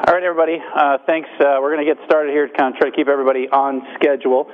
All right, everybody. Thanks. We're going to get started here to kind of try to keep everybody on schedule.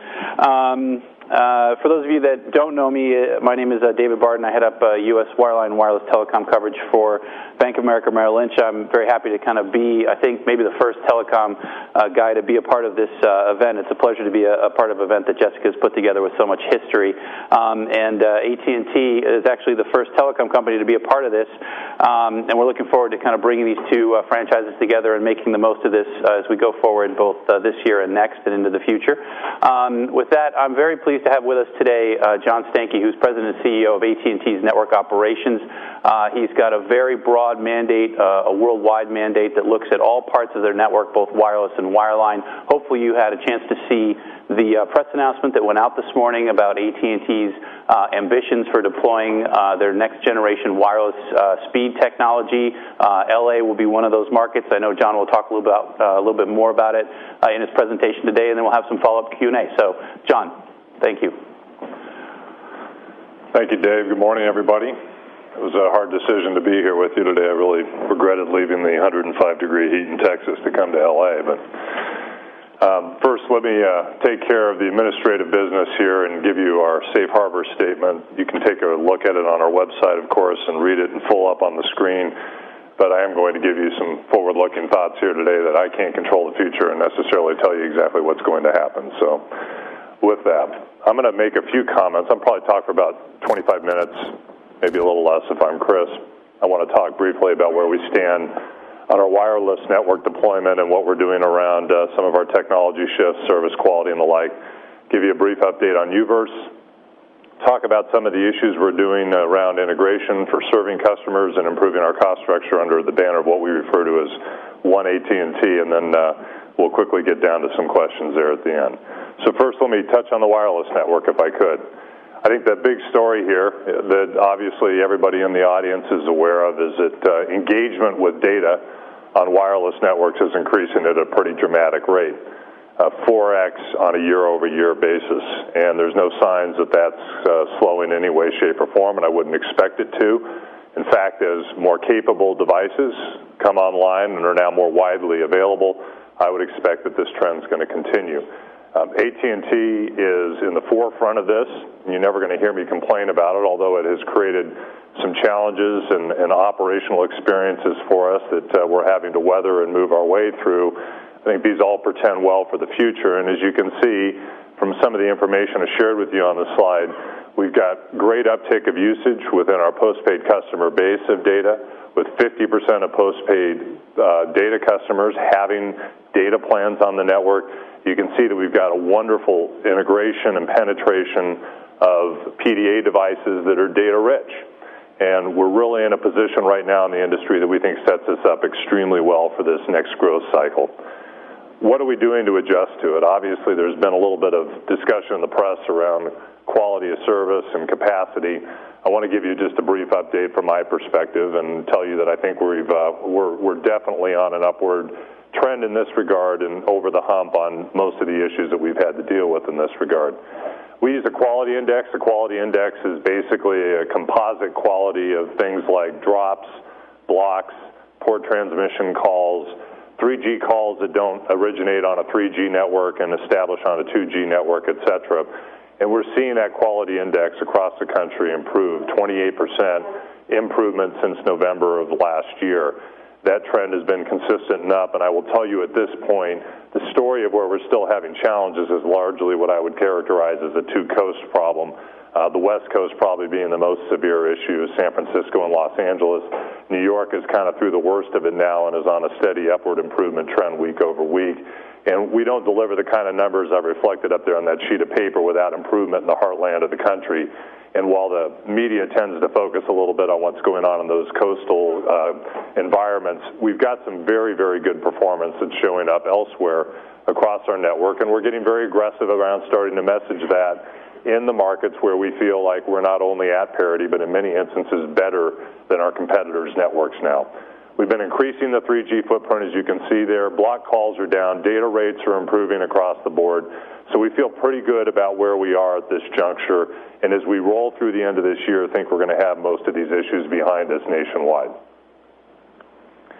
For those of you that don't know me, my name is David Barden. I head up U.S. wireline and wireless telecom coverage for Bank of America Merrill Lynch. I'm very happy to kind of be, I think, maybe the first telecom guy to be a part of this event. It's a pleasure to be a part of an event that Jessica's put together with so much history. And AT&T is actually the first telecom company to be a part of this. And we're looking forward to kind of bringing these two franchises together and making the most of this as we go forward, both this year and next and into the future. With that, I'm very pleased to have with us today John Stankey, who's President and CEO of AT&T's Network Operations. He's got a very broad mandate, a worldwide mandate that looks at all parts of their network, both wireless and wireline. Hopefully you had a chance to see the press announcement that went out this morning about AT&T's ambitions for deploying their next generation wireless speed technology. LA will be one of those markets. I know John will talk a little bit more about it in his presentation today, and then we'll have some follow-up Q&A. So, John, thank you. Thank you, Dave. Good morning, everybody. It was a hard decision to be here with you today. I really regretted leaving the 105-degree heat in Texas to come to LA, but first, let me take care of the administrative business here and give you our safe harbor statement. You can take a look at it on our website, of course, and read it in full up on the screen. But I am going to give you some forward-looking thoughts here today that I can't control the future and necessarily tell you exactly what's going to happen. So, with that, I'm going to make a few comments. I'll probably talk for about 25 minutes, maybe a little less if I'm Chris. I want to talk briefly about where we stand on our wireless network deployment and what we're doing around some of our technology shifts, service quality, and the like. Give you a brief update on UVerse. Talk about some of the issues we're doing around integration for serving customers and improving our cost structure under the banner of what we refer to as One AT&T, and then we'll quickly get down to some questions there at the end. So first, let me touch on the wireless network, if I could. I think the big story here that obviously everybody in the audience is aware of is that engagement with data on wireless networks is increasing at a pretty dramatic rate, 4x on a year-over-year basis, and there's no signs that that's slowing in any way, shape, or form, and I wouldn't expect it to. In fact, as more capable devices come online and are now more widely available, I would expect that this trend is going to continue. AT&T is in the forefront of this. You're never going to hear me complain about it, although it has created some challenges and operational experiences for us that we're having to weather and move our way through. I think these all portend well for the future, and as you can see from some of the information I shared with you on the slide, we've got great uptick of usage within our postpaid customer base of data, with 50% of postpaid data customers having data plans on the network. You can see that we've got a wonderful integration and penetration of PDA devices that are data rich. And we're really in a position right now in the industry that we think sets us up extremely well for this next growth cycle. What are we doing to adjust to it? Obviously, there's been a little bit of discussion in the press around quality of service and capacity. I want to give you just a brief update from my perspective and tell you that I think we're definitely on an upward trend in this regard and over the hump on most of the issues that we've had to deal with in this regard. We use a quality index. The quality index is basically a composite quality of things like drops, blocks, poor transmission calls, 3G calls that don't originate on a 3G network and establish on a 2G network, etc. And we're seeing that quality index across the country improve, 28% improvement since November of last year. That trend has been consistent and up, and I will tell you at this point, the story of where we're still having challenges is largely what I would characterize as a two-coast problem. The West Coast probably being the most severe issue, San Francisco and Los Angeles. New York is kind of through the worst of it now and is on a steady upward improvement trend week over week. And we don't deliver the kind of numbers I've reflected up there on that sheet of paper without improvement in the heartland of the country. And while the media tends to focus a little bit on what's going on in those coastal environments, we've got some very, very good performance that's showing up elsewhere across our network, and we're getting very aggressive around starting to message that in the markets where we feel like we're not only at parity, but in many instances better than our competitors' networks now. We've been increasing the 3G footprint, as you can see there. Block calls are down. Data rates are improving across the board. So we feel pretty good about where we are at this juncture. And as we roll through the end of this year, I think we're going to have most of these issues behind us nationwide. I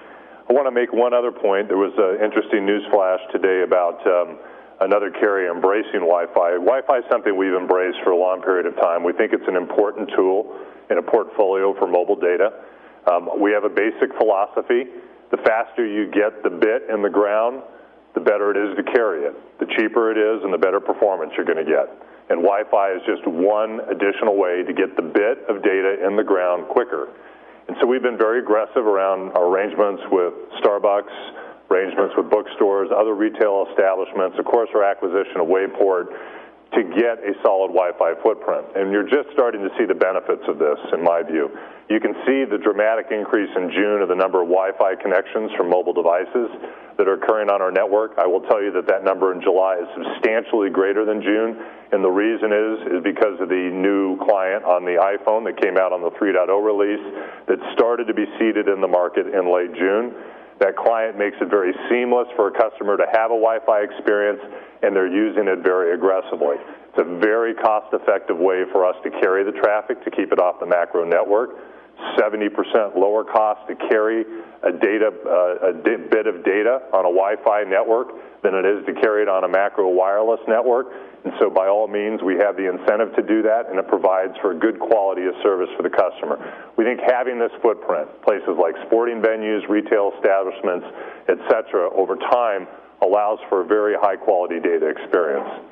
I want to make one other point. There was an interesting news flash today about another carrier embracing Wi-Fi. Wi-Fi is something we've embraced for a long period of time. We think it's an important tool in a portfolio for mobile data. We have a basic philosophy. The faster you get the bit in the ground, the better it is to carry it. The cheaper it is and the better performance you're going to get. And Wi-Fi is just one additional way to get the bit of data in the ground quicker. And so we've been very aggressive around our arrangements with Starbucks, arrangements with bookstores, other retail establishments, of course our acquisition of Waveport, to get a solid Wi-Fi footprint. And you're just starting to see the benefits of this, in my view. You can see the dramatic increase in June of the number of Wi-Fi connections from mobile devices that are occurring on our network. I will tell you that that number in July is substantially greater than June, and the reason is because of the new client on the iPhone that came out on the 3.0 release that started to be seeded in the market in late June. That client makes it very seamless for a customer to have a Wi-Fi experience, and they're using it very aggressively. It's a very cost-effective way for us to carry the traffic, to keep it off the macro network. 70% lower cost to carry a bit of data on a Wi-Fi network than it is to carry it on a macro wireless network. And so by all means, we have the incentive to do that, and it provides for a good quality of service for the customer. We think having this footprint, places like sporting venues, retail establishments, etc., over time allows for a very high-quality data experience.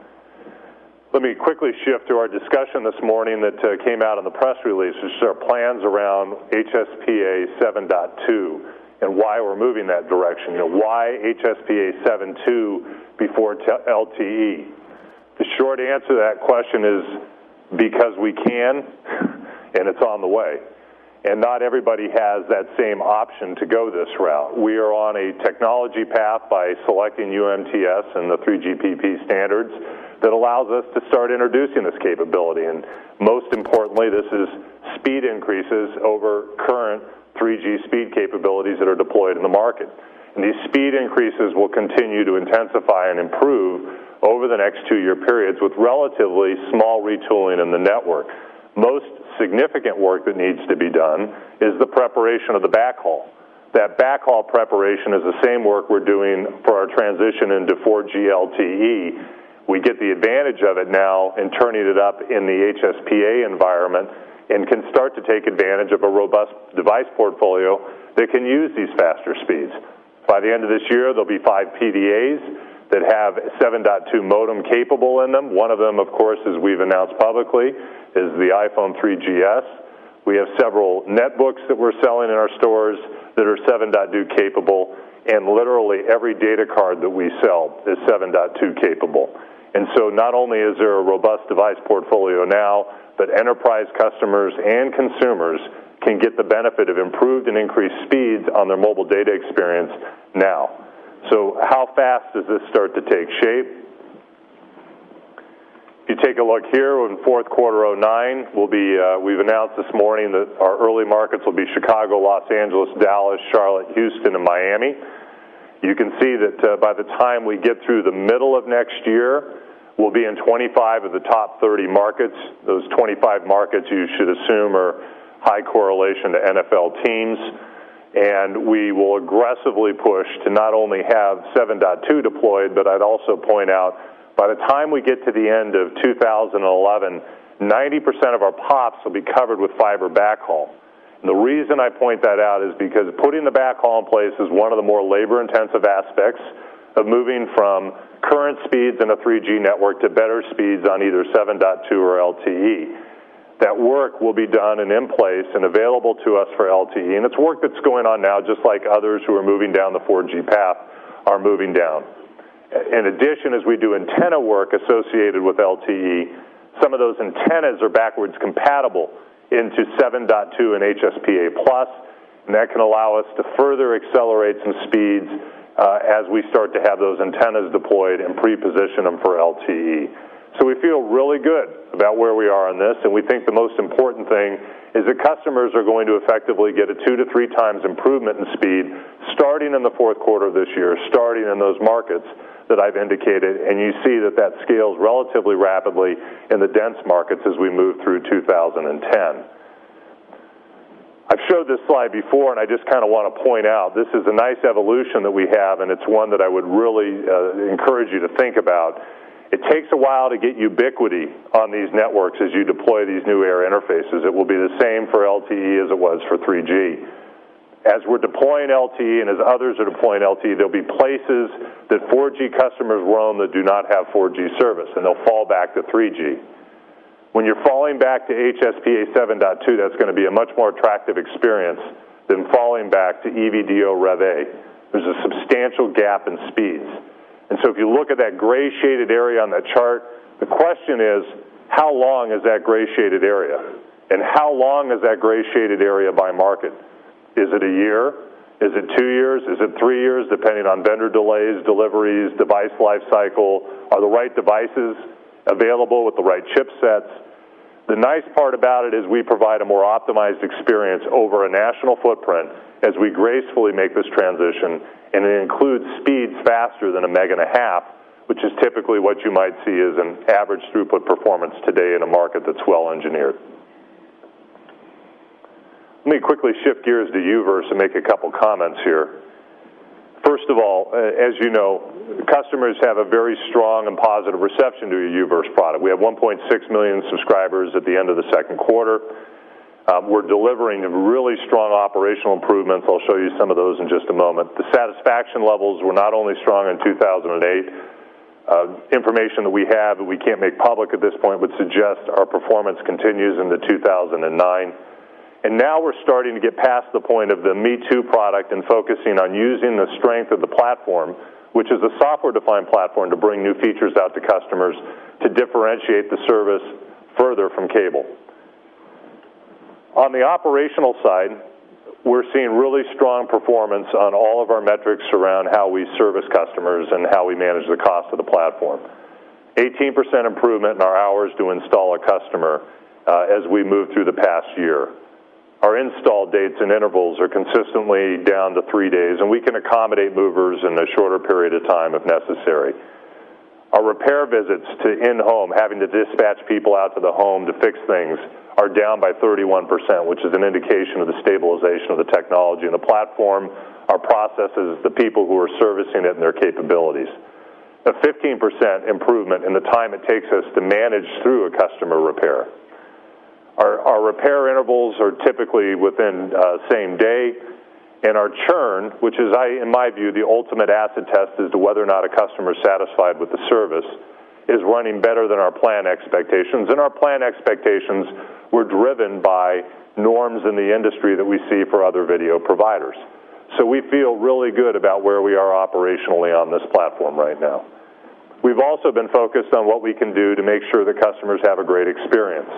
Let me quickly shift to our discussion this morning that came out in the press release, which is our plans around HSPA 7.2 and why we're moving that direction. Why HSPA 7.2 before LTE? The short answer to that question is because we can, and it's on the way. And not everybody has that same option to go this route. We are on a technology path by selecting UMTS and the 3GPP standards that allows us to start introducing this capability. And most importantly, this is speed increases over current 3G speed capabilities that are deployed in the market. And these speed increases will continue to intensify and improve over the next 2-year periods with relatively small retooling in the network. Most significant work that needs to be done is the preparation of the backhaul. That backhaul preparation is the same work we're doing for our transition into 4G LTE. We get the advantage of it now in turning it up in the HSPA environment and can start to take advantage of a robust device portfolio that can use these faster speeds. By the end of this year, there'll be 5 PDAs that have 7.2 modem capable in them. One of them, of course, as we've announced publicly, is the iPhone 3GS. We have several netbooks that we're selling in our stores that are 7.2 capable, and literally every data card that we sell is 7.2 capable. And so not only is there a robust device portfolio now, but enterprise customers and consumers can get the benefit of improved and increased speeds on their mobile data experience now. So how fast does this start to take shape? If you take a look here, in fourth quarter 2009, we've announced this morning that our early markets will be Chicago, Los Angeles, Dallas, Charlotte, Houston, and Miami. You can see that by the time we get through the middle of next year, we'll be in 25 of the top 30 markets. Those 25 markets you should assume are high correlation to NFL teams. And we will aggressively push to not only have 7.2 deployed, but I'd also point out, by the time we get to the end of 2011, 90% of our POPs will be covered with fiber backhaul. And the reason I point that out is because putting the backhaul in place is one of the more labor-intensive aspects of moving from current speeds in a 3G network to better speeds on either 7.2 or LTE. That work will be done and in place and available to us for LTE, and it's work that's going on now, just like others who are moving down the 4G path are moving down. In addition, as we do antenna work associated with LTE, some of those antennas are backwards compatible into 7.2 and HSPA+, and that can allow us to further accelerate some speeds as we start to have those antennas deployed and pre-position them for LTE. So we feel really good about where we are on this, and we think the most important thing is that customers are going to effectively get a 2 to 3 times improvement in speed starting in the fourth quarter of this year, starting in those markets that I've indicated, and you see that that scales relatively rapidly in the dense markets as we move through 2010. I've showed this slide before, and I just kind of want to point out this is a nice evolution that we have, and it's one that I would really encourage you to think about. It takes a while to get ubiquity on these networks as you deploy these new air interfaces. It will be the same for LTE as it was for 3G. As we're deploying LTE and as others are deploying LTE, there'll be places that 4G customers roam that do not have 4G service, and they'll fall back to 3G. When you're falling back to HSPA 7.2, that's going to be a much more attractive experience than falling back to EVDO Rev A. There's a substantial gap in speeds. And so if you look at that gray shaded area on that chart, the question is, how long is that gray shaded area? And how long is that gray shaded area by market? Is it a year? Is it 2 years? Is it 3 years, depending on vendor delays, deliveries, device life cycle? Are the right devices available with the right chipsets? The nice part about it is we provide a more optimized experience over a national footprint as we gracefully make this transition, and it includes speeds faster than 1.5 meg, which is typically what you might see as an average throughput performance today in a market that's well engineered. Let me quickly shift gears to UVerse and make a couple comments here. First of all, as you know, customers have a very strong and positive reception to a UVerse product. We have 1.6 million subscribers at the end of the second quarter. We're delivering really strong operational improvements. I'll show you some of those in just a moment. The satisfaction levels were not only strong in 2008. Information that we have that we can't make public at this point would suggest our performance continues into 2009. And now we're starting to get past the point of the Me Too product and focusing on using the strength of the platform, which is a software-defined platform, to bring new features out to customers to differentiate the service further from cable. On the operational side, we're seeing really strong performance on all of our metrics around how we service customers and how we manage the cost of the platform. 18% improvement in our hours to install a customer as we move through the past year. Our install dates and intervals are consistently down to 3 days, and we can accommodate movers in a shorter period of time if necessary. Our repair visits to in-home, having to dispatch people out to the home to fix things, are down by 31%, which is an indication of the stabilization of the technology and the platform, our processes, the people who are servicing it, and their capabilities. A 15% improvement in the time it takes us to manage through a customer repair. Our repair intervals are typically within same day, and our churn, which is, in my view, the ultimate acid test as to whether or not a customer is satisfied with the service, is running better than our plan expectations. And our plan expectations were driven by norms in the industry that we see for other video providers. So we feel really good about where we are operationally on this platform right now. We've also been focused on what we can do to make sure that customers have a great experience.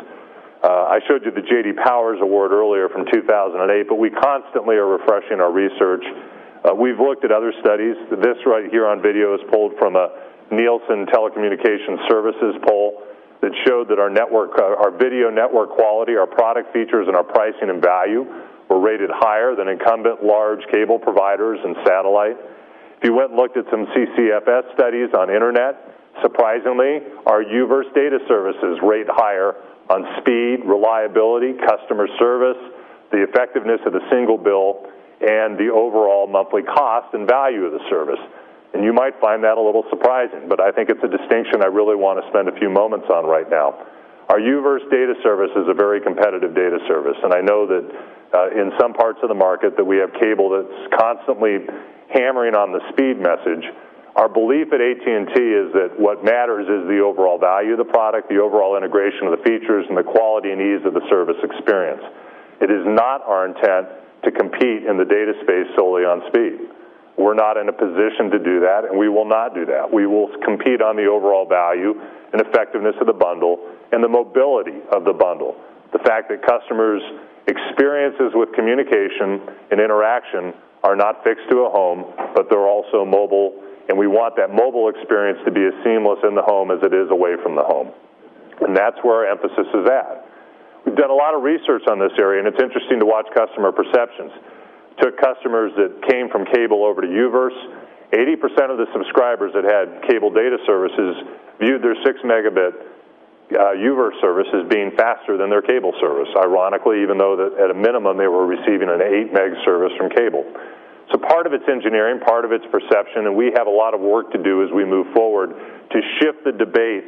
I showed you the J.D. Powers Award earlier from 2008, but we constantly are refreshing our research. We've looked at other studies. This right here on video is pulled from a Nielsen Telecommunications Services poll that showed that our video network quality, our product features, and our pricing and value were rated higher than incumbent large cable providers and satellite. If you went and looked at some CCFS studies on internet, surprisingly, our UVerse data services rate higher on speed, reliability, customer service, the effectiveness of the single bill, and the overall monthly cost and value of the service. And you might find that a little surprising, but I think it's a distinction I really want to spend a few moments on right now. Our UVerse data service is a very competitive data service, and I know that in some parts of the market that we have cable that's constantly hammering on the speed message. Our belief at AT&T is that what matters is the overall value of the product, the overall integration of the features, and the quality and ease of the service experience. It is not our intent to compete in the data space solely on speed. We're not in a position to do that, and we will not do that. We will compete on the overall value and effectiveness of the bundle and the mobility of the bundle. The fact that customers' experiences with communication and interaction are not fixed to a home, but they're also mobile, and we want that mobile experience to be as seamless in the home as it is away from the home. And that's where our emphasis is at. We've done a lot of research on this area, and it's interesting to watch customer perceptions. Took customers that came from cable over to UVerse. 80% of the subscribers that had cable data services viewed their 6 megabit UVerse service as being faster than their cable service, ironically, even though that at a minimum they were receiving an 8 meg service from cable. So part of it's engineering, part of it's perception, and we have a lot of work to do as we move forward to shift the debate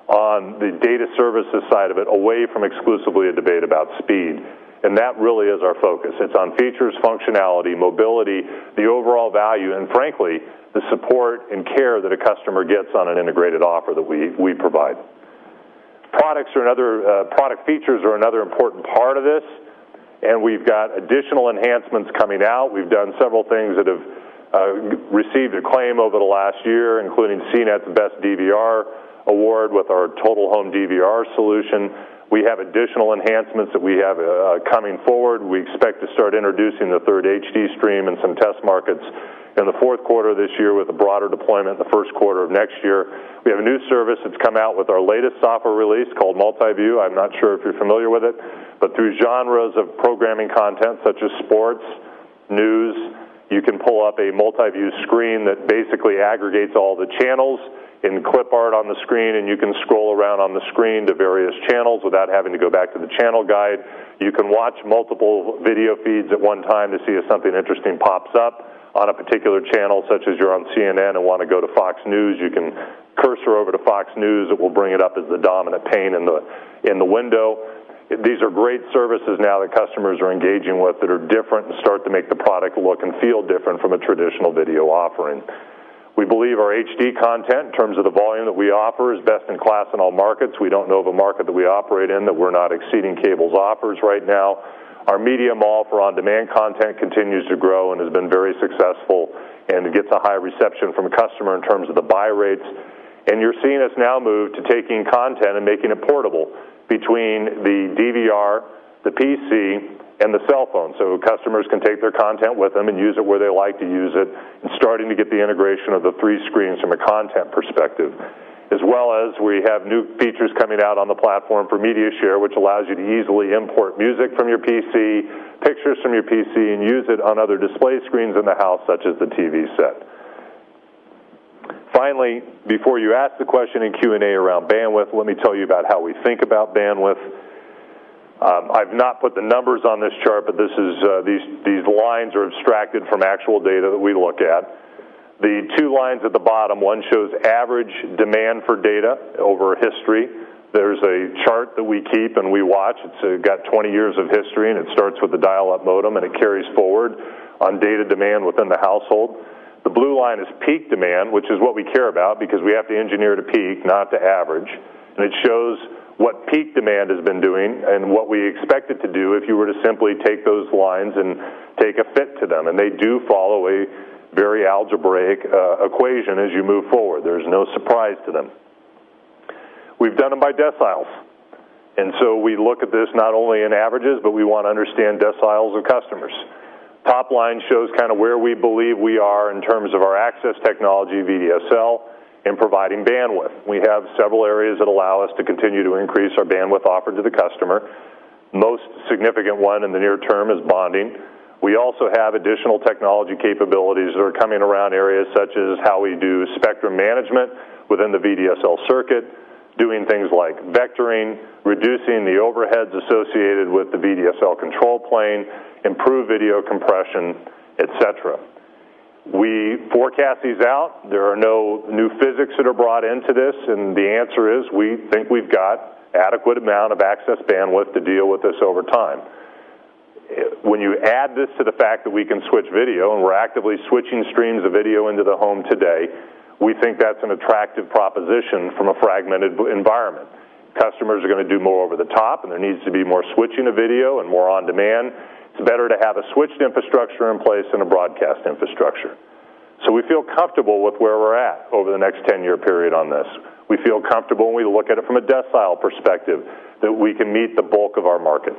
on the data services side of it away from exclusively a debate about speed. And that really is our focus. It's on features, functionality, mobility, the overall value, and frankly, the support and care that a customer gets on an integrated offer that we provide. Product features are another important part of this, and we've got additional enhancements coming out. We've done several things that have received acclaim over the last year, including CNET's Best DVR Award with our Total Home DVR solution. We have additional enhancements that we have coming forward. We expect to start introducing the third HD stream in some test markets in the fourth quarter of this year with a broader deployment in the first quarter of next year. We have a new service that's come out with our latest software release called Multiview. I'm not sure if you're familiar with it, but through genres of programming content such as sports, news, you can pull up a multi-view screen that basically aggregates all the channels in clip art on the screen, and you can scroll around on the screen to various channels without having to go back to the channel guide. You can watch multiple video feeds at one time to see if something interesting pops up on a particular channel, such as you're on CNN and want to go to Fox News. You can cursor over to Fox News. It will bring it up as the dominant pane in the window. These are great services now that customers are engaging with that are different and start to make the product look and feel different from a traditional video offering. We believe our HD content, in terms of the volume that we offer, is best in class in all markets. We don't know of a market that we operate in that we're not exceeding cable's offers right now. Our media mall for on-demand content continues to grow and has been very successful, and it gets a high reception from a customer in terms of the buy rates. And you're seeing us now move to taking content and making it portable between the DVR, the PC, and the cell phone, so customers can take their content with them and use it where they like to use it, and starting to get the integration of the 3 screens from a content perspective. As well as we have new features coming out on the platform for Media Share, which allows you to easily import music from your PC, pictures from your PC, and use it on other display screens in the house, such as the TV set. Finally, before you ask the question in Q&A around bandwidth, let me tell you about how we think about bandwidth. I've not put the numbers on this chart, but this is these lines are abstracted from actual data that we look at. The 2 lines at the bottom, one shows average demand for data over history. There's a chart that we keep and we watch. It's got 20 years of history, and it starts with the dial-up modem, and it carries forward on data demand within the household. The blue line is peak demand, which is what we care about because we have to engineer to peak, not to average. And it shows what peak demand has been doing and what we expect it to do if you were to simply take those lines and take a fit to them. And they do follow a very algebraic equation as you move forward. There's no surprise to them. We've done them by deciles. And so we look at this not only in averages, but we want to understand deciles of customers. Top line shows kind of where we believe we are in terms of our access technology, VDSL, in providing bandwidth. We have several areas that allow us to continue to increase our bandwidth offered to the customer. Most significant one in the near term is bonding. We also have additional technology capabilities that are coming around areas such as how we do spectrum management within the VDSL circuit, doing things like vectoring, reducing the overheads associated with the VDSL control plane, improve video compression, etc. We forecast these out. There are no new physics that are brought into this, and the answer is we think we've got adequate amount of access bandwidth to deal with this over time. When you add this to the fact that we can switch video, and we're actively switching streams of video into the home today, we think that's an attractive proposition from a fragmented environment. Customers are going to do more over the top, and there needs to be more switching of video and more on demand. It's better to have a switched infrastructure in place than a broadcast infrastructure. So we feel comfortable with where we're at over the next 10-year period on this. We feel comfortable when we look at it from a decile perspective that we can meet the bulk of our market.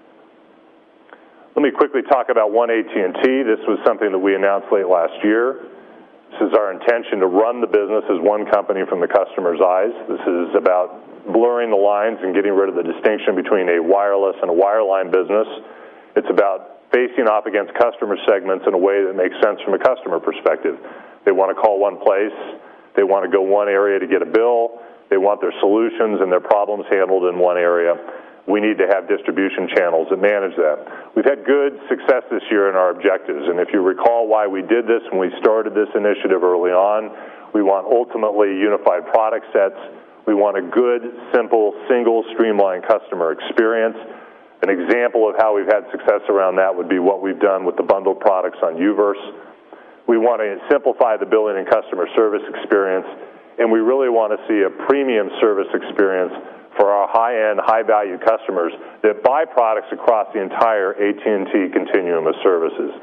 Let me quickly talk about One AT&T. This was something that we announced late last year. This is our intention to run the business as one company from the customer's eyes. This is about blurring the lines and getting rid of the distinction between a wireless and a wireline business. It's about facing off against customer segments in a way that makes sense from a customer perspective. They want to call one place. They want to go one area to get a bill. They want their solutions and their problems handled in one area. We need to have distribution channels that manage that. We've had good success this year in our objectives, and if you recall why we did this when we started this initiative early on, we want ultimately unified product sets. We want a good, simple, single, streamlined customer experience. An example of how we've had success around that would be what we've done with the bundled products on UVerse. We want to simplify the billing and customer service experience, and we really want to see a premium service experience for our high-end, high-value customers that buy products across the entire AT&T continuum of services.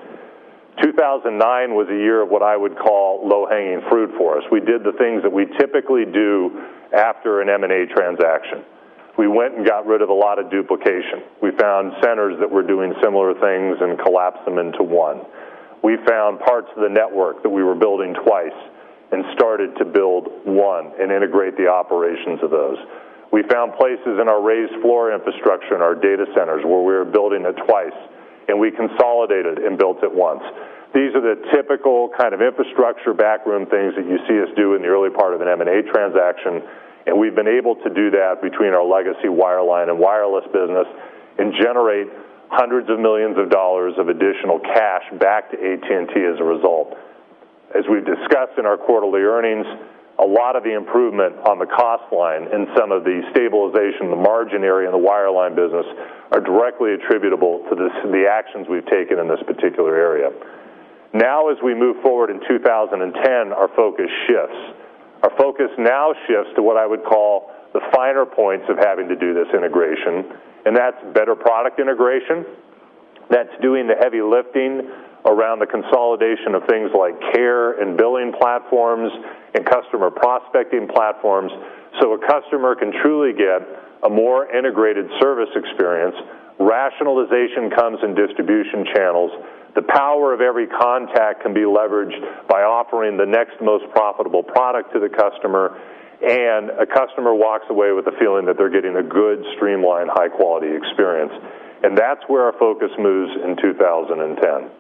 2009 was a year of what I would call low-hanging fruit for us. We did the things that we typically do after an M&A transaction. We went and got rid of a lot of duplication. We found centers that were doing similar things and collapsed them into one. We found parts of the network that we were building twice and started to build one and integrate the operations of those. We found places in our raised floor infrastructure in our data centers where we were building it twice, and we consolidated and built it once. These are the typical kind of infrastructure backroom things that you see us do in the early part of an M&A transaction, and we've been able to do that between our legacy wireline and wireless business and generate hundreds of millions of dollars of additional cash back to AT&T as a result. As we've discussed in our quarterly earnings, a lot of the improvement on the cost line and some of the stabilization in the margin area in the wireline business are directly attributable to the actions we've taken in this particular area. Now, as we move forward in 2010, our focus shifts. Our focus now shifts to what I would call the finer points of having to do this integration, and that's better product integration. That's doing the heavy lifting around the consolidation of things like care and billing platforms and customer prospecting platforms so a customer can truly get a more integrated service experience. Rationalization comes in distribution channels. The power of every contact can be leveraged by offering the next most profitable product to the customer, and a customer walks away with the feeling that they're getting a good, streamlined, high-quality experience. And that's where our focus moves in 2010.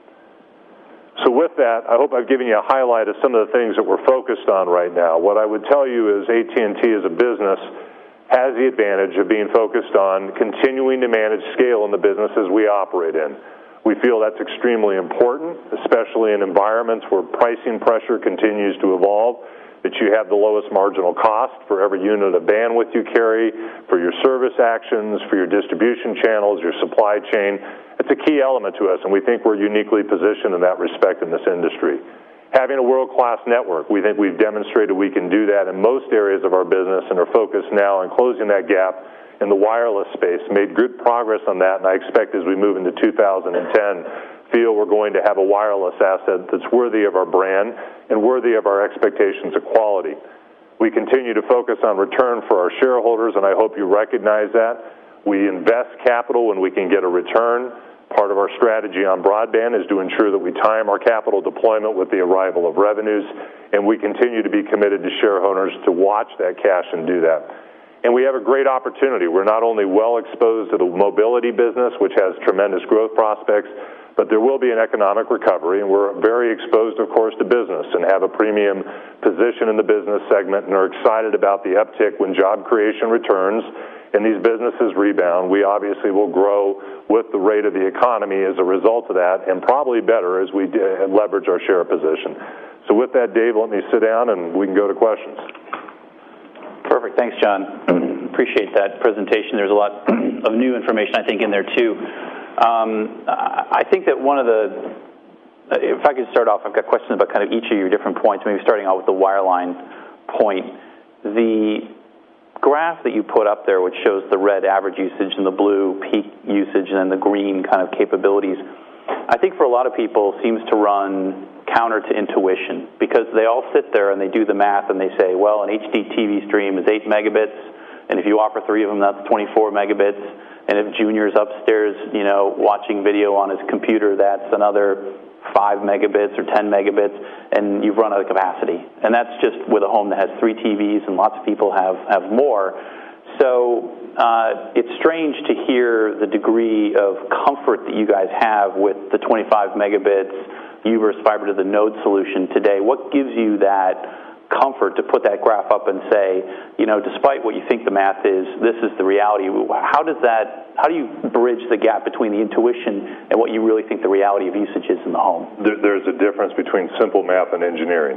So with that, I hope I've given you a highlight of some of the things that we're focused on right now. What I would tell you is AT&T as a business has the advantage of being focused on continuing to manage scale in the businesses we operate in. We feel that's extremely important, especially in environments where pricing pressure continues to evolve, that you have the lowest marginal cost for every unit of bandwidth you carry, for your service actions, for your distribution channels, your supply chain. It's a key element to us, and we think we're uniquely positioned in that respect in this industry. Having a world-class network, we think we've demonstrated we can do that in most areas of our business and are focused now on closing that gap in the wireless space. Made good progress on that, and I expect as we move into 2010, feel we're going to have a wireless asset that's worthy of our brand and worthy of our expectations of quality. We continue to focus on return for our shareholders, and I hope you recognize that. We invest capital when we can get a return. Part of our strategy on broadband is to ensure that we time our capital deployment with the arrival of revenues, and we continue to be committed to shareholders to watch that cash and do that. And we have a great opportunity. We're not only well exposed to the mobility business, which has tremendous growth prospects, but there will be an economic recovery, and we're very exposed, of course, to business and have a premium position in the business segment and are excited about the uptick when job creation returns and these businesses rebound. We obviously will grow with the rate of the economy as a result of that, and probably better as we leverage our share position. So with that, Dave, let me sit down and we can go to questions. Perfect. Thanks, John. Appreciate that presentation. There's a lot of new information, I think, in there, too. I think that one of the, if I could start off, I've got questions about kind of each of your different points, maybe starting out with the wireline point. The graph that you put up there, which shows the red average usage and the blue peak usage and then the green kind of capabilities, I think for a lot of people seems to run counter to intuition, because they all sit there and they do the math and they say, well, an HD TV stream is 8 megabits, and if you offer 3 of them, that's 24 megabits. And if Junior's upstairs, you know, watching video on his computer, that's another 5 megabits or 10 megabits, and you've run out of capacity. And that's just with a home that has 3 TVs, and lots of people have more. So it's strange to hear the degree of comfort that you guys have with the 25 megabits UVerse fiber to the node solution today. What gives you that comfort to put that graph up and say, despite what you think the math is, this is the reality. How do you bridge the gap between the intuition and what you really think the reality of usage is in the home? There's a difference between simple math and engineering.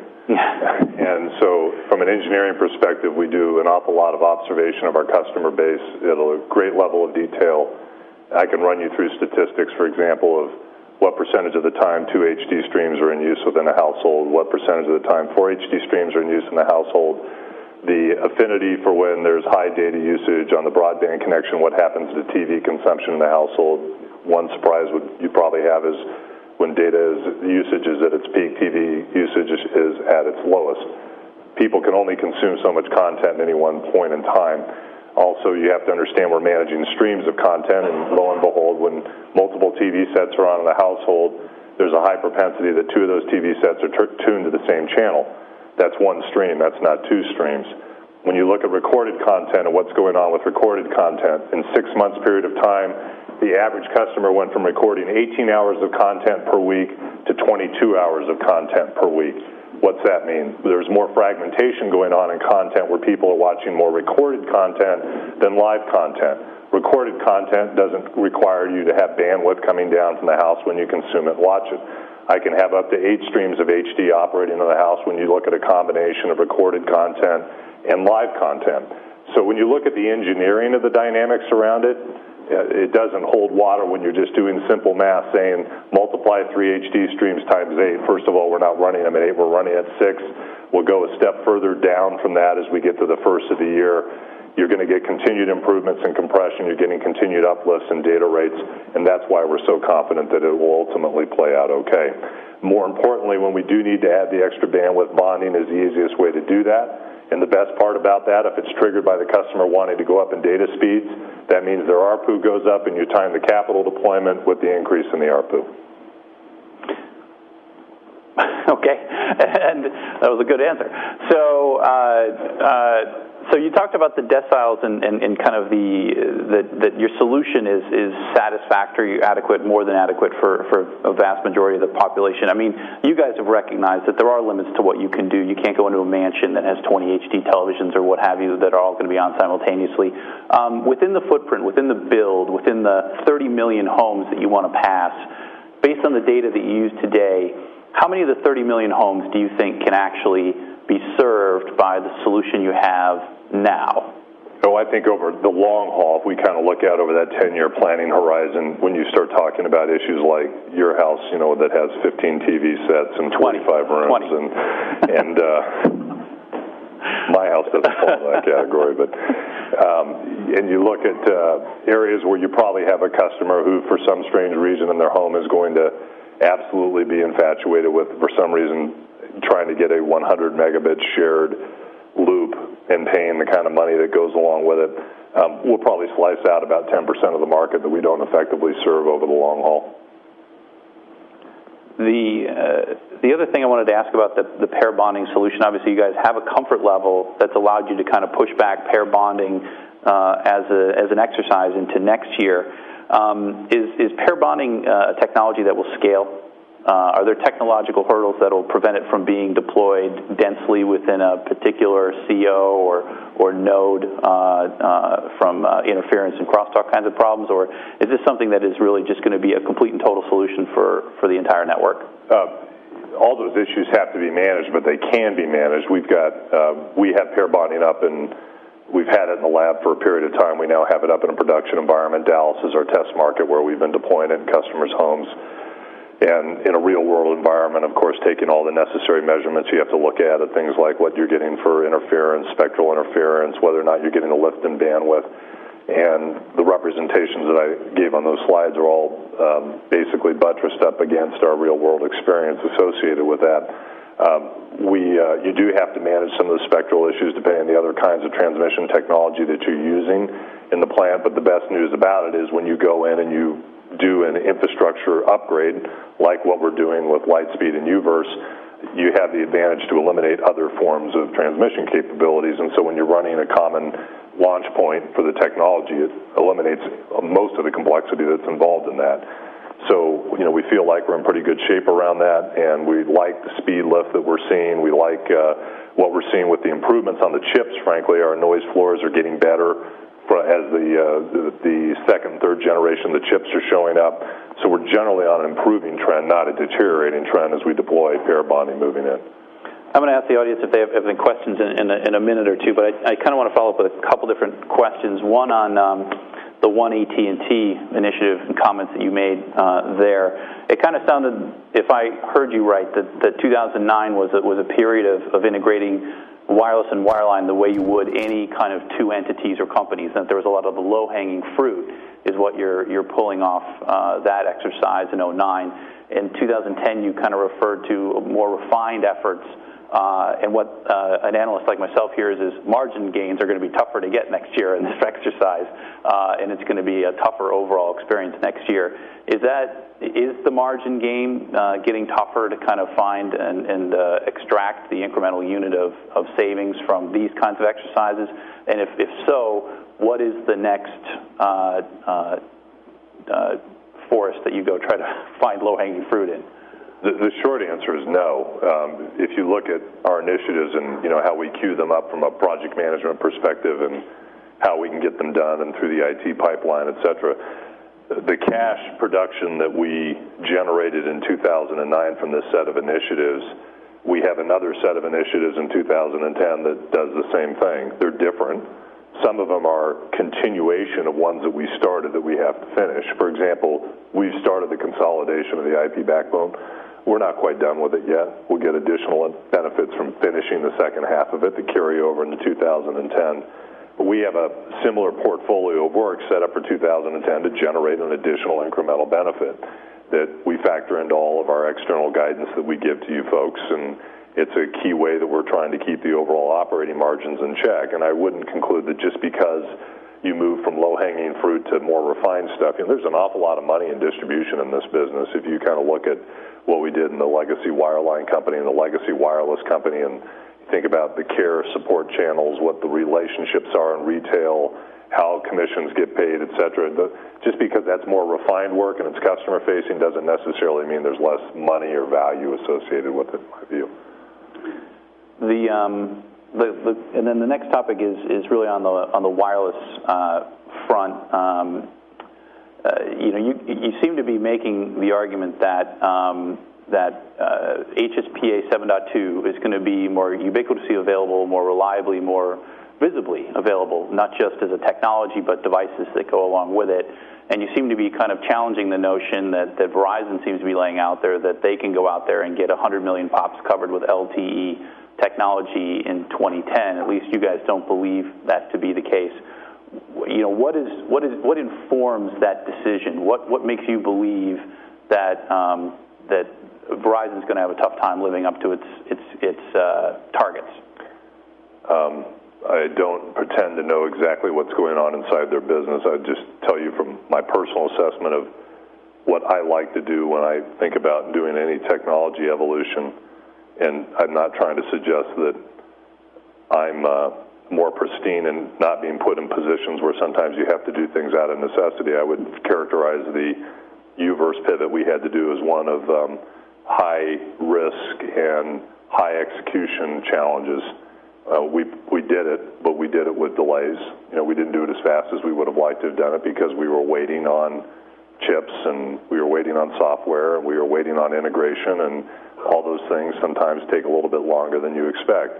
And so from an engineering perspective, we do an awful lot of observation of our customer base at a great level of detail. I can run you through statistics, for example, of what percentage of the time 2 HD streams are in use within a household, what percentage of the time 4 HD streams are in use in the household, the affinity for when there's high data usage on the broadband connection, what happens to TV consumption in the household. One surprise you probably have is when usage is at its peak, TV usage is at its lowest. People can only consume so much content at any one point in time. Also, you have to understand we're managing streams of content, and lo and behold, when multiple TV sets are on in the household, there's a high propensity that 2 of those TV sets are tuned to the same channel. That's 1 stream, that's not 2 streams. When you look at recorded content and what's going on with recorded content, in 6 months period of time, the average customer went from recording 18 hours of content per week to 22 hours of content per week. What's that mean? There's more fragmentation going on in content where people are watching more recorded content than live content. Recorded content doesn't require you to have bandwidth coming down from the house when you consume it and watch it. I can have up to 8 streams of HD operating in the house when you look at a combination of recorded content and live content. So when you look at the engineering of the dynamics around it, it doesn't hold water when you're just doing simple math saying multiply 3 HD streams times 8. First of all, we're not running them at 8, we're running at 6. We'll go a step further down from that as we get to the first of the year. You're going to get continued improvements in compression, you're getting continued uplifts in data rates, and that's why we're so confident that it will ultimately play out okay. More importantly, when we do need to add the extra bandwidth, bonding is the easiest way to do that. And the best part about that, if it's triggered by the customer wanting to go up in data speeds, that means their ARPU goes up and you time the capital deployment with the increase in the ARPU. Okay, and that was a good answer. So you talked about the deciles and kind of that your solution is satisfactory, adequate, more than adequate for a vast majority of the population. I mean, you guys have recognized that there are limits to what you can do. You can't go into a mansion that has 20 HD televisions or what have you that are all going to be on simultaneously. Within the footprint, within the build, within the 30 million homes that you want to pass, based on the data that you use today, how many of the 30 million homes do you think can actually be served by the solution you have now? Oh, I think over the long haul, if we kind of look out over that 10-year planning horizon, when you start talking about issues like your house, that has 15 TV sets and 25 rooms, and my house doesn't fall in that category, but and you look at areas where you probably have a customer who, for some strange reason in their home, is going to absolutely be infatuated with, for some reason, trying to get a 100 megabit shared loop and paying the kind of money that goes along with it. We'll probably slice out about 10% of the market that we don't effectively serve over the long haul. The other thing I wanted to ask about the pair bonding solution, obviously you guys have a comfort level that's allowed you to kind of push back pair bonding as an exercise into next year. Is pair bonding a technology that will scale? Are there technological hurdles that will prevent it from being deployed densely within a particular CO or node from interference and crosstalk kinds of problems, or is this something that is really just going to be a complete and total solution for the entire network? All those issues have to be managed, but they can be managed. We have pair bonding up, and we've had it in the lab for a period of time. We now have it up in a production environment. Dallas is our test market where we've been deploying it in customers' homes. And in a real-world environment, of course, taking all the necessary measurements you have to look at things like what you're getting for interference, spectral interference, whether or not you're getting a lift in bandwidth. And the representations that I gave on those slides are all basically buttressed up against our real-world experience associated with that. You do have to manage some of the spectral issues depending on the other kinds of transmission technology that you're using in the plant, but the best news about it is when you go in and you do an infrastructure upgrade like what we're doing with Lightspeed and UVerse, you have the advantage to eliminate other forms of transmission capabilities, and so when you're running a common launch point for the technology, it eliminates most of the complexity that's involved in that. So, we feel like we're in pretty good shape around that, and we like the speed lift that we're seeing. We like what we're seeing with the improvements on the chips, frankly. Our noise floors are getting better as the second and third generation, the chips are showing up. So we're generally on an improving trend, not a deteriorating trend as we deploy pair bonding moving in. I'm going to ask the audience if they have any questions in a minute or two, but I kind of want to follow up with a couple different questions. One on the One AT&T initiative and comments that you made there. It kind of sounded, if I heard you right, that 2009 was a period of integrating wireless and wireline the way you would any kind of two entities or companies, and that there was a lot of the low-hanging fruit is what you're pulling off that exercise in 2009. In 2010, you kind of referred to more refined efforts. And what an analyst like myself hears is margin gains are going to be tougher to get next year in this exercise, and it's going to be a tougher overall experience next year. Is the margin game getting tougher to kind of find and extract the incremental unit of savings from these kinds of exercises? And if so, what is the next forest that you go try to find low-hanging fruit in? The short answer is no. If you look at our initiatives and how we queue them up from a project management perspective and how we can get them done and through the IT pipeline, et cetera, the cash production that we generated in 2009 from this set of initiatives, we have another set of initiatives in 2010 that does the same thing. They're different. Some of them are continuation of ones that we started that we have to finish. For example, we've started the consolidation of the IP backbone. We're not quite done with it yet. We'll get additional benefits from finishing the second half of it to carry over into 2010. But we have a similar portfolio of work set up for 2010 to generate an additional incremental benefit that we factor into all of our external guidance that we give to you folks. And it's a key way that we're trying to keep the overall operating margins in check. And I wouldn't conclude that just because you move from low-hanging fruit to more refined stuff, there's an awful lot of money in distribution in this business. If you kind of look at what we did in the legacy wireline company and the legacy wireless company and think about the care support channels, what the relationships are in retail, how commissions get paid, et cetera. Just because that's more refined work and it's customer-facing doesn't necessarily mean there's less money or value associated with it, in my view. And then the next topic is really on the wireless front. You seem to be making the argument that HSPA 7.2 is going to be more ubiquitously available, more reliably, more visibly available, not just as a technology, but devices that go along with it. And you seem to be kind of challenging the notion that Verizon seems to be laying out there, that they can go out there and get 100 million pops covered with LTE technology in 2010. At least you guys don't believe that to be the case. What informs that decision? What makes you believe that that Verizon's going to have a tough time living up to its targets? I don't pretend to know exactly what's going on inside their business. I just tell you from my personal assessment of what I like to do when I think about doing any technology evolution. And I'm not trying to suggest that I'm more pristine and not being put in positions where sometimes you have to do things out of necessity. I would characterize the U-verse pivot we had to do as one of high risk and high execution challenges. We did it, but we did it with delays. We didn't do it as fast as we would have liked to have done it because we were waiting on chips and we were waiting on software and we were waiting on integration, and all those things sometimes take a little bit longer than you expect.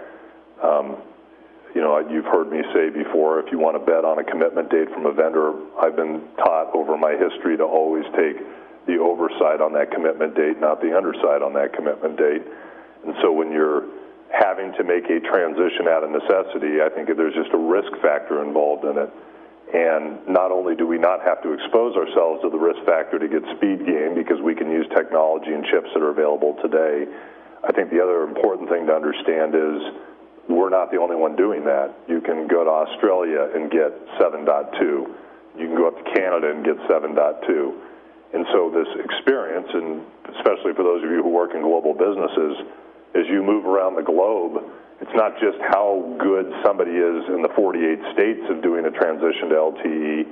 You've heard me say before, if you want to bet on a commitment date from a vendor, I've been taught over my history to always take the overside on that commitment date, not the underside on that commitment date. And so when you're having to make a transition out of necessity, I think there's just a risk factor involved in it. And not only do we not have to expose ourselves to the risk factor to get speed gain because we can use technology and chips that are available today, I think the other important thing to understand is we're not the only one doing that. You can go to Australia and get 7.2. You can go up to Canada and get 7.2. And so this experience, and especially for those of you who work in global businesses, as you move around the globe, it's not just how good somebody is in the 48 states of doing a transition to LTE.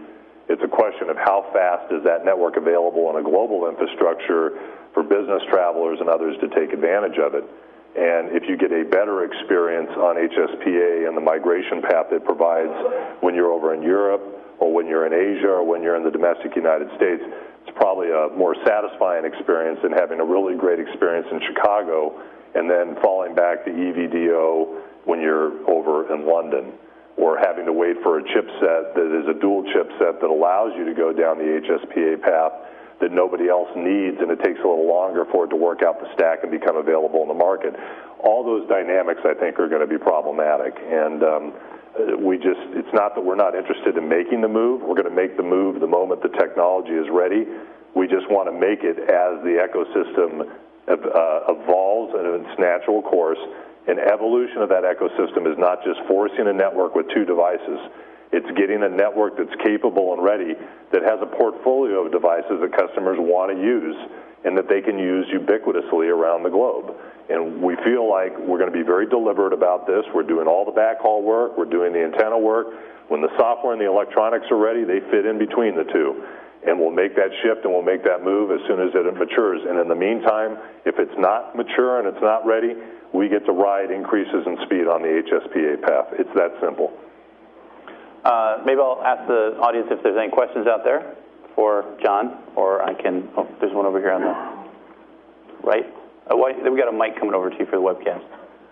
It's a question of how fast is that network available on a global infrastructure for business travelers and others to take advantage of it. And if you get a better experience on HSPA and the migration path it provides when you're over in Europe or when you're in Asia or when you're in the domestic United States, it's probably a more satisfying experience than having a really great experience in Chicago and then falling back to EVDO when you're over in London, or having to wait for a chipset that is a dual chipset that allows you to go down the HSPA path that nobody else needs, and it takes a little longer for it to work out the stack and become available in the market. All those dynamics, I think, are going to be problematic. And it's not that we're not interested in making the move. We're going to make the move the moment the technology is ready. We just want to make it as the ecosystem evolves in its natural course. And evolution of that ecosystem is not just forcing a network with two devices. It's getting a network that's capable and ready, that has a portfolio of devices that customers want to use and that they can use ubiquitously around the globe. And we feel like we're going to be very deliberate about this. We're doing all the backhaul work. We're doing the antenna work. When the software and the electronics are ready, they fit in between the two. And we'll make that shift and we'll make that move as soon as it matures. And in the meantime, if it's not mature and it's not ready, we get to ride increases in speed on the HSPA path. It's that simple. Maybe I'll ask the audience if there's any questions out there for John, or I can, there's one over here on the right. We got a mic coming over to you for the webcast.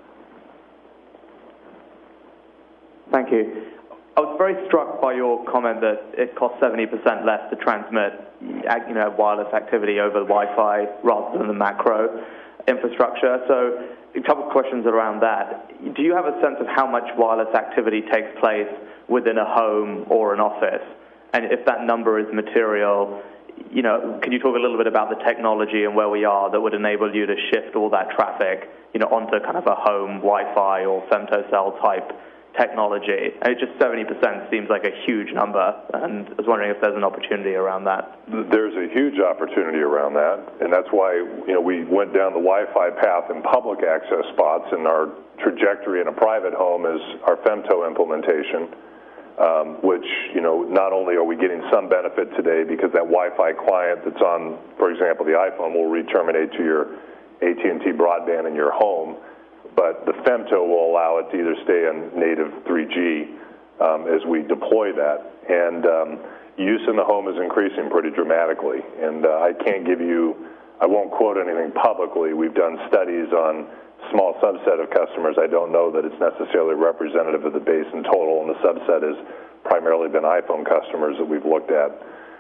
Thank you. I was very struck by your comment that it costs 70% less to transmit wireless activity over Wi-Fi rather than the macro infrastructure. So a couple of questions around that. Do you have a sense of how much wireless activity takes place within a home or an office? And if that number is material, can you talk a little bit about the technology and where we are that would enable you to shift all that traffic, onto kind of a home Wi-Fi or femtocell type technology? And it just 70% seems like a huge number, and I was wondering if there's an opportunity around that. There's a huge opportunity around that, and that's why we went down the Wi-Fi path in public access spots, and our trajectory in a private home is our femto implementation, which not only are we getting some benefit today because that Wi-Fi client that's on, for example, the iPhone will re-terminate to your AT&T broadband in your home, but the femto will allow it to either stay on native 3G as we deploy that. And use in the home is increasing pretty dramatically. And I won't quote anything publicly. We've done studies on a small subset of customers. I don't know that it's necessarily representative of the base in total, and the subset has primarily been iPhone customers that we've looked at.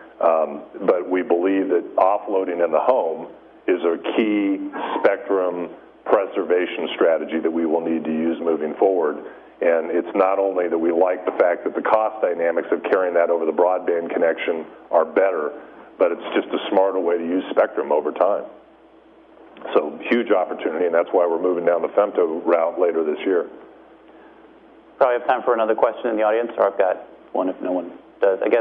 But we believe that offloading in the home is a key spectrum preservation strategy that we will need to use moving forward. And it's not only that we like the fact that the cost dynamics of carrying that over the broadband connection are better, but it's just a smarter way to use spectrum over time. So huge opportunity, and that's why we're moving down the femto route later this year. Probably have time for another question in the audience, or I've got one if no one does. I guess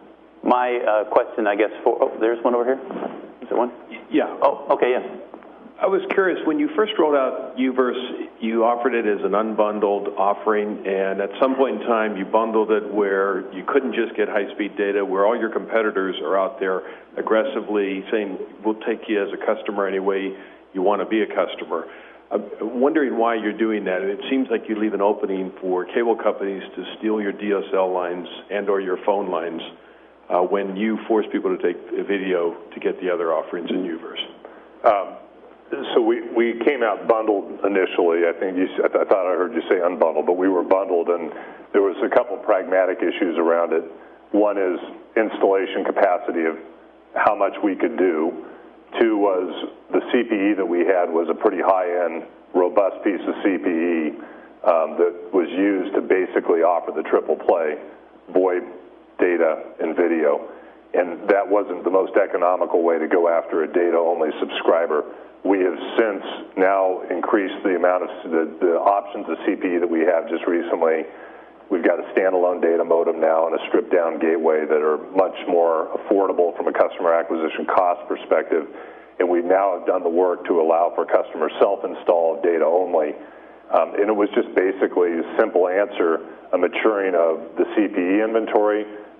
my question, there's one over here. Is there one? Yeah. Oh, okay, yeah. I was curious, when you first rolled out UVerse, you offered it as an unbundled offering, and at some point in time you bundled it where you couldn't just get high-speed data, where all your competitors are out there aggressively saying, we'll take you as a customer any way you want to be a customer. I'm wondering why you're doing that. And it seems like you leave an opening for cable companies to steal your DSL lines and or your phone lines when you force people to take a video to get the other offerings in UVerse. So we came out bundled initially. I thought I heard you say unbundled, but we were bundled, and there was a couple pragmatic issues around it. One is installation capacity of how much we could do. Two was the CPE that we had was a pretty high-end, robust piece of CPE that was used to basically offer the triple play, VoIP, data, and video. And that wasn't the most economical way to go after a data-only subscriber. We have since now increased the amount of the options of CPE that we have just recently. We've got a standalone data modem now and a stripped-down gateway that are much more affordable from a customer acquisition cost perspective. And we now have done the work to allow for customer self-install of data only. And it was just basically a simple answer, a maturing of the CPE inventory,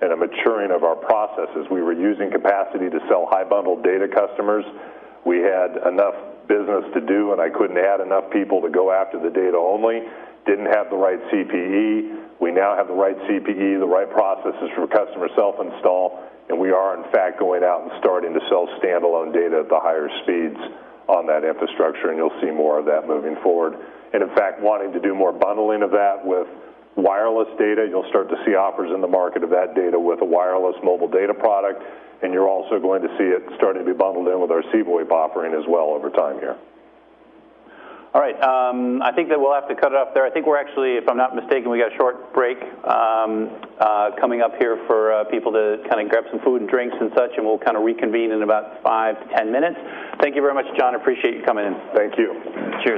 and a maturing of our processes. We were using capacity to sell high bundled data customers. We had enough business to do, and I couldn't add enough people to go after the data only. Didn't have the right CPE. We now have the right CPE, the right processes for customer self-install, and we are, in fact, going out and starting to sell standalone data at the higher speeds on that infrastructure, and you'll see more of that moving forward. And, in fact, wanting to do more bundling of that with wireless data. You'll start to see offers in the market of that data with a wireless mobile data product, and you're also going to see it starting to be bundled in with our CVoIP offering as well over time here. All right, I think that we'll have to cut it off there. I think we're actually, if I'm not mistaken, we got a short break coming up here for people to kind of grab some food and drinks and such, and we'll kind of reconvene in about 5 to 10 minutes. Thank you very much, John. Appreciate you coming in. Thank you. Cheers.